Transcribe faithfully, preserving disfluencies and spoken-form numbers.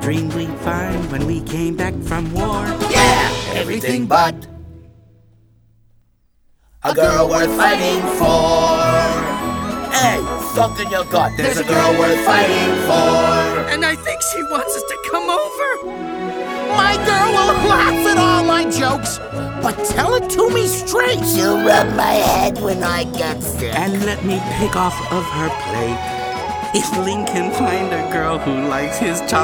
dream we'd find when we came back from war. Yeah, everything but a girl worth fighting for. Hey, something you got. There's a girl worth fighting for. And I think she wants us to come over. My girl will laugh at all my jokes, but tell it to me straight. She'll rub my head when I get sick. And let me pick off of her plate. If Link can find a girl who likes his chocolate